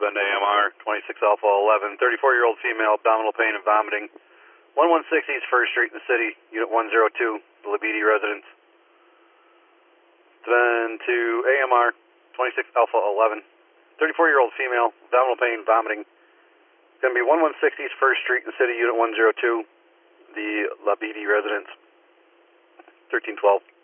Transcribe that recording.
been to AMR, 26 Alpha 11, 34-year-old female, abdominal pain and vomiting. 116 East 1st Street in the city, Unit 102, the Labidi residence. Then to AMR, 26 Alpha 11, 34-year-old female, abdominal pain, vomiting. It's going to be 116 East 1st Street in the city, Unit 102, the Labidi residence, 1312.